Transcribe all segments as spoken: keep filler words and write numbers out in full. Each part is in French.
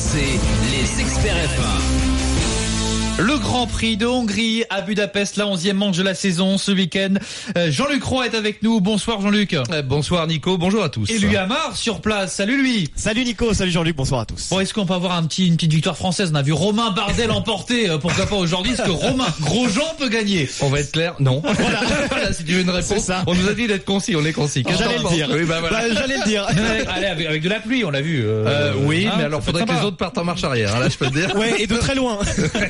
c'est les experts F un. Le Grand Prix de Hongrie à Budapest, la onzième manche de la saison ce week-end. Jean-Luc Roy est avec nous. Bonsoir Jean-Luc. Euh, bonsoir Nico, bonjour à tous. Et lui Amar sur place. Salut lui. Salut Nico, salut Jean-Luc, bonsoir à tous. Bon, est-ce qu'on peut avoir un petit, une petite victoire française? On a vu Romain Bardet l'emporter. Pourquoi pas aujourd'hui? Est-ce que Romain Grosjean peut gagner? On va être clair, non. Voilà, voilà si tu veux une réponse. Ça. On nous a dit d'être concis, on est concis. Oh, j'allais le dire. Oui, bah, voilà. bah, j'allais le dire. Allez, avec, avec de la pluie, on l'a vu. Euh, euh, oui, hein, mais alors faudrait que les autres partent en marche arrière. Là, je peux te dire. Ouais, et de très loin.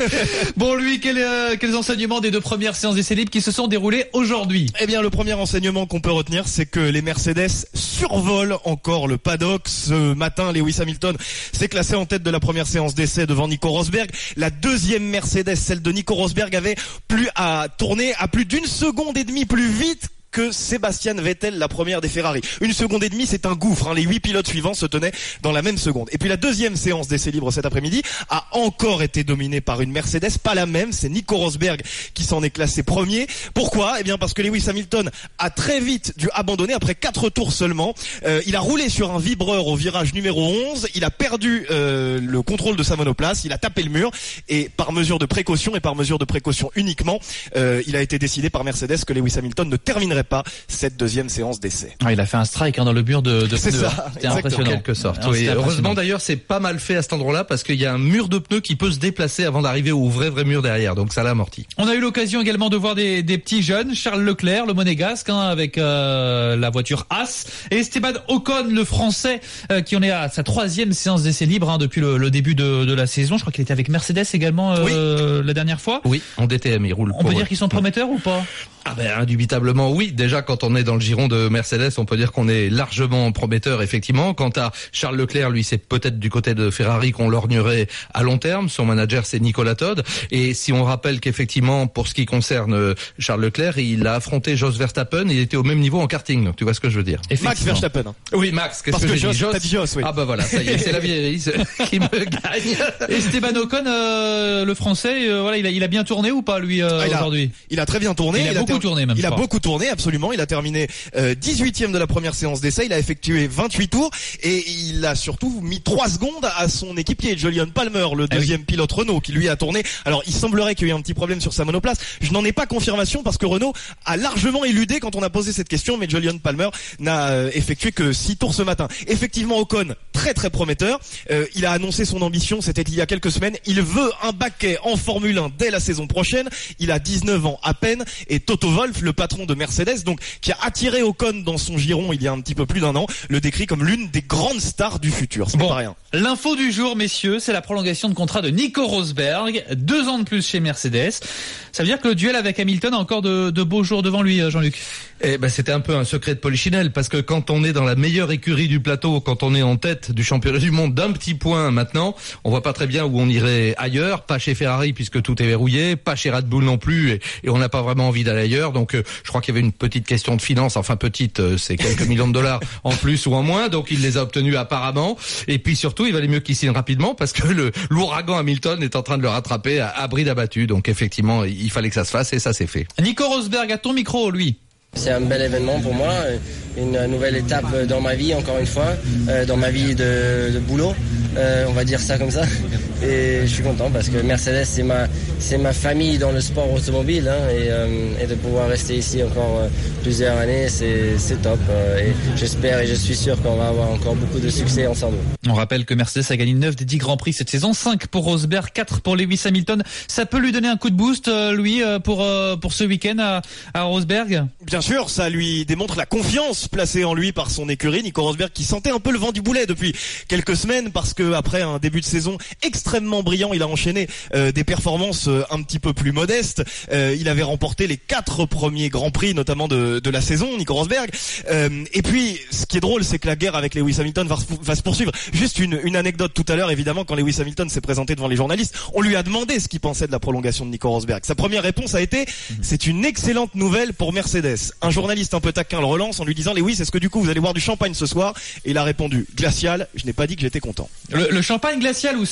Bon, lui, quel est Euh, quels enseignements des deux premières séances d'essais libres qui se sont déroulées aujourd'hui? Eh bien, le premier enseignement qu'on peut retenir, c'est que les Mercedes survolent encore le paddock. Ce matin, Lewis Hamilton s'est classé en tête de la première séance d'essai devant Nico Rosberg. La deuxième Mercedes, celle de Nico Rosberg, avait plus à tourner à plus d'une seconde et demie plus vite que Sébastien Vettel, la première des Ferrari. Une seconde et demie, c'est un gouffre, hein. Les huit pilotes suivants se tenaient dans la même seconde. Et puis la deuxième séance d'essais libres cet après-midi a encore été dominée par une Mercedes, pas la même, c'est Nico Rosberg qui s'en est classé premier. Pourquoi? Eh bien parce que Lewis Hamilton a très vite dû abandonner après quatre tours seulement. Euh, il a roulé sur un vibreur au virage numéro onze, il a perdu euh, le contrôle de sa monoplace, il a tapé le mur et par mesure de précaution et par mesure de précaution uniquement, euh, il a été décidé par Mercedes que Lewis Hamilton ne terminerait pas cette deuxième séance d'essai. Ah, il a fait un strike hein, dans le mur de, de c'est pneus. Ça, C'était impressionnant. En quelque sorte. Ah, oui. Heureusement d'ailleurs, c'est pas mal fait à cet endroit-là parce qu'il y a un mur de pneus qui peut se déplacer avant d'arriver au vrai vrai mur derrière. Donc ça l'a amorti. On a eu l'occasion également de voir des, des petits jeunes, Charles Leclerc, le monégasque, hein, avec euh, la voiture Haas, et Esteban Ocon, le français, euh, qui en est à sa troisième séance d'essai libre hein, depuis le, le début de, de la saison. Je crois qu'il était avec Mercedes également euh, oui. la dernière fois. Oui, en D T M, il roule. On peut dire qu'ils sont prometteurs ou pas? Ah ben indubitablement oui. Déjà quand on est dans le giron de Mercedes, on peut dire qu'on est largement prometteur effectivement. Quant à Charles Leclerc, lui c'est peut-être du côté de Ferrari qu'on lorgnerait à long terme. Son manager c'est Nicolas Todd. Et si on rappelle qu'effectivement pour ce qui concerne Charles Leclerc, il a affronté Jos Verstappen, il était au même niveau en karting. Donc tu vois ce que je veux dire. Max Verstappen. Hein. Oui Max. Qu'est-ce Parce que, que j'ai dit Jos, t'as dit Jos, oui. Ah bah voilà, ça y est, c'est la vieille qui me gagne. Esteban Ocon, euh, le français, euh, voilà, il a, il a bien tourné ou pas lui euh, ah, il aujourd'hui? Il a très bien tourné. Il a il beaucoup a ter... tourné même. Il a pas. beaucoup tourné, absolument. Il a terminé euh, dix-huitième de la première séance d'essai. Il a effectué vingt-huit tours et il a surtout mis trois secondes à son équipier, Jolyon Palmer, le deuxième ah oui. pilote Renault, qui lui a tourné. Alors, il semblerait qu'il y ait eu un petit problème sur sa monoplace. Je n'en ai pas confirmation parce que Renault a largement éludé quand on a posé cette question, mais Jolyon Palmer n'a euh, effectué que six tours ce matin. Effectivement, Ocon, très très prometteur. Euh, il a annoncé son ambition, c'était il y a quelques semaines. Il veut un baquet en Formule un dès la saison prochaine. Il a dix-neuf ans à peine et Toto Wolff, le patron de Mercedes, donc qui a attiré Ocon dans son giron il y a un petit peu plus d'un an, le décrit comme l'une des grandes stars du futur. C'est bon, pas rien. L'info du jour, messieurs, c'est la prolongation de contrat de Nico Rosberg, deux ans de plus chez Mercedes. Ça veut dire que le duel avec Hamilton a encore de, de beaux jours devant lui, Jean-Luc. Eh ben, c'était un peu un secret de polichinelle parce que quand on est dans la meilleure écurie du plateau, quand on est en tête du championnat du monde d'un petit point maintenant, on voit pas très bien où on irait ailleurs, pas chez Ferrari puisque tout est verrouillé, pas chez Red Bull non plus et, et on n'a pas vraiment envie d'aller ailleurs. Donc euh, je crois qu'il y avait une petite question de finance, enfin petite, euh, c'est quelques millions de dollars en plus ou en moins, donc il les a obtenus apparemment. Et puis surtout, il valait mieux qu'il signe rapidement parce que le l'ouragan Hamilton est en train de le rattraper à, à bride abattue. Donc effectivement, il fallait que ça se fasse et ça s'est fait. Nico Rosberg, à ton micro, lui. C'est un bel événement pour moi, une nouvelle étape dans ma vie, encore une fois, dans ma vie de, de boulot, on va dire ça comme ça. Et je suis content parce que Mercedes, c'est ma, c'est ma famille dans le sport automobile, hein, et, et de pouvoir rester ici encore plusieurs années, c'est, c'est top. Et j'espère et je suis sûr qu'on va avoir encore beaucoup de succès ensemble. On rappelle que Mercedes a gagné neuf des dix Grands Prix cette saison, cinq pour Rosberg, quatre pour Lewis Hamilton. Ça peut lui donner un coup de boost, lui, pour, pour ce week-end à, à Rosberg? Bien sûr, ça lui démontre la confiance placée en lui par son écurie, Nico Rosberg, qui sentait un peu le vent du boulet depuis quelques semaines parce que après un début de saison extrêmement brillant, il a enchaîné euh, des performances euh, un petit peu plus modestes. Euh, il avait remporté les quatre premiers Grands Prix, notamment de, de la saison, Nico Rosberg. Euh, et puis, ce qui est drôle, c'est que la guerre avec Lewis Hamilton va, va se poursuivre. Juste une, une anecdote tout à l'heure, évidemment, quand Lewis Hamilton s'est présenté devant les journalistes, on lui a demandé ce qu'il pensait de la prolongation de Nico Rosberg. Sa première réponse a été « C'est une excellente nouvelle pour Mercedes ». Un journaliste un peu taquin le relance en lui disant « Lewis, est-ce que du coup vous allez boire du champagne ce soir ?» Et il a répondu « Glacial, je n'ai pas dit que j'étais content ». Le, le champagne glacial ou c'est euh,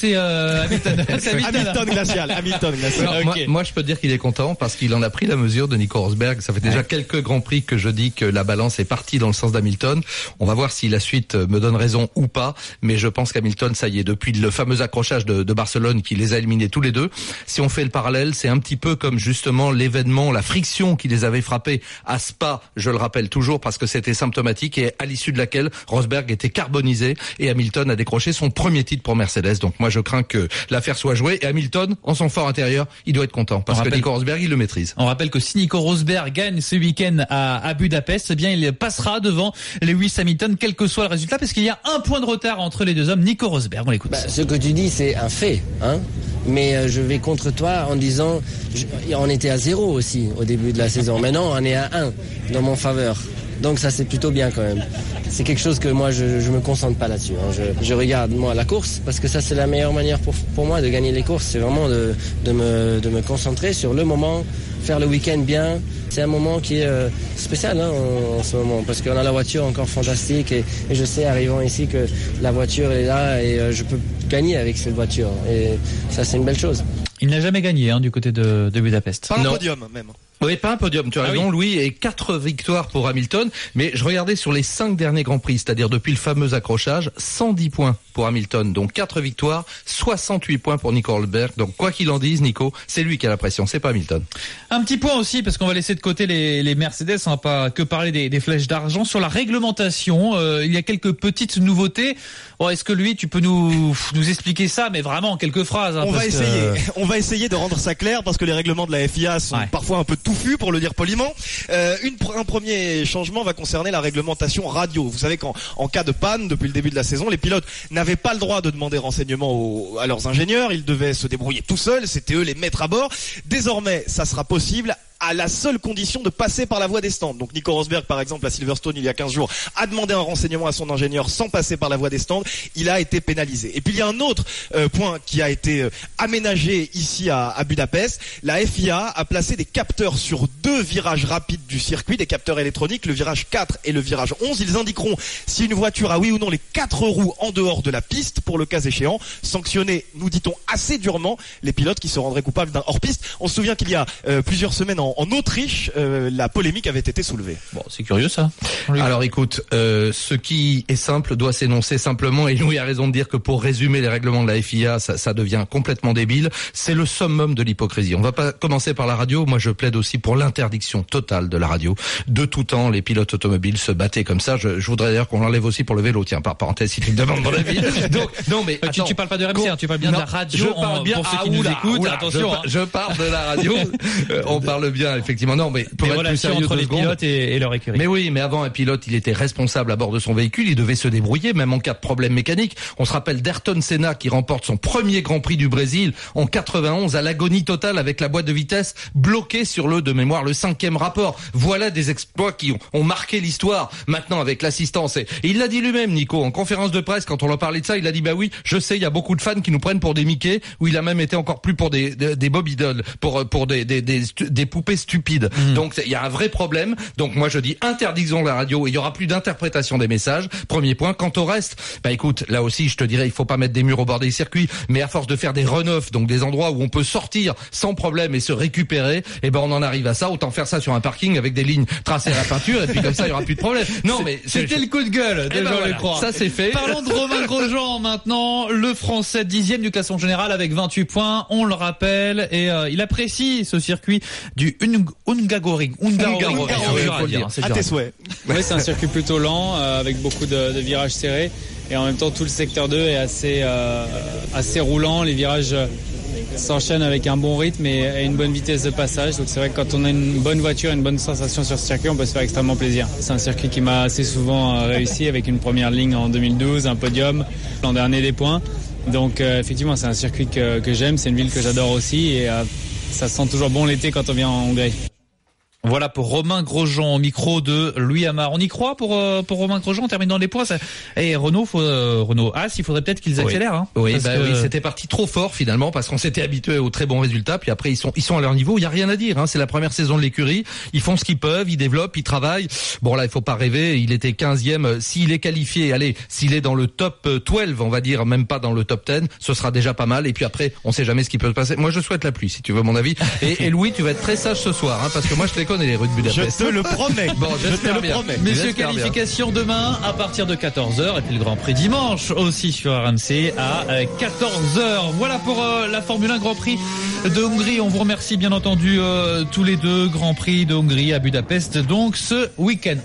euh, Hamilton. C'est Hamilton. Hamilton glacial, Hamilton glacial. Non, moi, Ok. moi, je peux dire qu'il est content parce qu'il en a pris la mesure de Nico Rosberg. Ça fait déjà Ouais. quelques grands prix que je dis que la balance est partie dans le sens d'Hamilton. On va voir si la suite me donne raison ou pas. Mais je pense qu'Hamilton, ça y est, depuis le fameux accrochage de, de Barcelone qui les a éliminés tous les deux. Si on fait le parallèle, c'est un petit peu comme justement l'événement, la friction qui les avait frappés à Spa. Je le rappelle toujours parce que c'était symptomatique et à l'issue de laquelle Rosberg était carbonisé et Hamilton a décroché son premier titre pour Mercedes. Donc moi, je crains que l'affaire soit jouée. Et Hamilton, en son fort intérieur, il doit être content parce On que rappelle- Nico Rosberg, il le maîtrise. On rappelle que si Nico Rosberg gagne ce week-end à, à Budapest, eh bien il passera devant Lewis Hamilton, quel que soit le résultat, parce qu'il y a un point de retard entre les deux hommes. Nico Rosberg, on l'écoute. Bah, ce que tu dis, c'est un fait, hein. Mais euh, je vais contre toi en disant, je- on était à zéro aussi au début de la saison. Maintenant, on est à un dans mon faveur. Donc ça, c'est plutôt bien quand même. C'est quelque chose que moi, je, je me concentre pas là-dessus, hein. Je, je regarde moi la course parce que ça, c'est la meilleure manière pour pour moi de gagner les courses. C'est vraiment de de me de me concentrer sur le moment, faire le week-end bien. C'est un moment qui est euh, spécial hein, en, en ce moment parce qu'on a la voiture encore fantastique et, et je sais arrivant ici que la voiture est là et euh, je peux gagner avec cette voiture et ça c'est une belle chose. Il n'a jamais gagné hein, du côté de, de Budapest. Pas un Non. podium même. Oui, pas un podium, tu as Ah raison, oui. Louis, et quatre victoires pour Hamilton. Mais je regardais sur les cinq derniers Grands Prix, c'est-à-dire depuis le fameux accrochage, cent dix points pour Hamilton. Donc quatre victoires, soixante-huit points pour Nico Rosberg. Donc quoi qu'il en dise, Nico, c'est lui qui a la pression, c'est pas Hamilton. Un petit point aussi, parce qu'on va laisser de côté les, les Mercedes, on va pas que parler des, des flèches d'argent. Sur la réglementation, euh, il y a quelques petites nouveautés. Bon, est-ce que lui, tu peux nous, nous expliquer ça, mais vraiment en quelques phrases hein, On va parce que- essayer. On va essayer de rendre ça clair parce que les règlements de la F I A sont Ouais. parfois un peu touffus pour le dire poliment. Euh, une, un premier changement va concerner la réglementation radio. Vous savez qu'en en cas de panne, depuis le début de la saison, les pilotes n'avaient pas le droit de demander renseignement aux, à leurs ingénieurs. Ils devaient se débrouiller tout seuls. C'était eux les maîtres à bord. Désormais, ça sera possible à la seule condition de passer par la voie des stands. Donc Nico Rosberg, par exemple, à Silverstone, il y a quinze jours, a demandé un renseignement à son ingénieur sans passer par la voie des stands. Il a été pénalisé. Et puis il y a un autre euh, point qui a été euh, aménagé ici à, à Budapest. La F I A a placé des capteurs sur deux virages rapides du circuit, des capteurs électroniques, le virage quatre et le virage onze. Ils indiqueront si une voiture a oui ou non les quatre roues en dehors de la piste, pour le cas échéant, sanctionner, nous dit-on, assez durement les pilotes qui se rendraient coupables d'un hors-piste. On se souvient qu'il y a euh, plusieurs semaines en En Autriche, euh, la polémique avait été soulevée. Bon, c'est curieux ça. Alors écoute, euh, ce qui est simple doit s'énoncer simplement, et Louis a raison de dire que pour résumer les règlements de la F I A, ça, ça devient complètement débile. C'est le summum de l'hypocrisie. On va pas commencer par la radio. Moi, je plaide aussi pour l'interdiction totale de la radio. De tout temps, les pilotes automobiles se battaient comme ça. Je, je voudrais d'ailleurs qu'on l'enlève aussi pour le vélo. Tiens, par parenthèse, si tu me demandes mon avis. Donc, non, mais Euh, tu, attends. tu parles pas de R M C, hein, tu parles bien Non, de la radio. Je parle en- bien. pour ceux Ah, qui nous oula, écoutent. oula, Attention. Je, hein. je parle de la radio. Euh, on parle bien, effectivement. Non, mais pour Les être plus relations sérieux entre deux les secondes. pilotes et, et leur écurie. Mais oui, mais avant un pilote, il était responsable à bord de son véhicule, il devait se débrouiller, même en cas de problème mécanique. On se rappelle d'Ayrton Senna qui remporte son premier Grand Prix du Brésil en quatre-vingt-onze à l'agonie totale avec la boîte de vitesse bloquée sur le, de mémoire, le cinquième rapport. Voilà des exploits qui ont, ont marqué l'histoire maintenant avec l'assistance. Et, et il l'a dit lui-même, Nico, en conférence de presse, quand on leur parlait de ça, il a dit, bah oui, je sais, il y a beaucoup de fans qui nous prennent pour des Mickey, ou il a même été encore plus pour des, des, des Bob Idol, pour, pour des, des, des, des poupées stupides. Mmh. Donc, il y a un vrai problème. Donc, moi, je dis, interdiction de la radio, il y aura plus d'interprétation des messages. Premier point. Quant au reste, bah écoute, là aussi, je te dirais, il faut pas mettre des murs au bord des circuits, mais à force de faire des run-off, donc des endroits où on peut sortir sans problème et se récupérer, eh ben, on en arrive à ça. Autant faire ça sur un parking avec des lignes tracées à la peinture, et puis comme ça, il y aura plus de problème. Non, mais C'était le coup de gueule de Eh ben Jean voilà, Lecroix. ça c'est fait. Parlons de Romain Grosjean maintenant, le Français dixième du classement général avec vingt-huit points, on le rappelle, et euh, il apprécie ce circuit du Hungaroring. Hungaroring, Hungaroring, c'est oui, dur faut à le dire, dire. c'est À dur. tes souhaits. Oui, c'est un circuit plutôt lent euh, avec beaucoup de, de virages serrés et en même temps tout le secteur deux est assez euh, assez roulant. Les virages euh, s'enchaînent avec un bon rythme et, et une bonne vitesse de passage. Donc c'est vrai que quand on a une bonne voiture, une bonne sensation sur ce circuit, on peut se faire extrêmement plaisir. C'est un circuit qui m'a assez souvent euh, réussi avec une première ligne en deux mille douze, un podium, l'an dernier des points. Donc euh, effectivement c'est un circuit que, que j'aime, c'est une ville que j'adore aussi et euh, ça sent toujours bon l'été quand on vient en Hongrie. Voilà pour Romain Grosjean au micro de Louis Amar. On y croit pour euh, pour Romain Grosjean en terminant les points. Ça... Et Renault, faut, euh, Renault As, il faudrait peut-être qu'ils accélèrent. Hein, oui, bah que... oui, c'était parti trop fort finalement parce qu'on s'était habitué aux très bons résultats. Puis après ils sont ils sont à leur niveau. Il y a rien à dire. Hein. C'est la première saison de l'écurie. Ils font ce qu'ils peuvent, ils développent, ils travaillent. Bon là, il faut pas rêver. Il était quinzième. S'il est qualifié, allez, s'il est dans le top douze, on va dire, même pas dans le top dix, ce sera déjà pas mal. Et puis après, on sait jamais ce qui peut se passer. Moi, je souhaite la pluie, si tu veux mon avis. Et, et Louis, tu vas être très sage ce soir, hein, parce que moi, je les connais les rues de Budapest. Je te le promets. Bon, je te le promets. Messieurs, qualification bien. Demain à partir de quatorze heures et puis le Grand Prix dimanche aussi sur R M C à quatorze heures. Voilà pour euh, la Formule un Grand Prix de Hongrie. On vous remercie bien entendu euh, tous les deux. Grand Prix de Hongrie à Budapest donc ce week-end.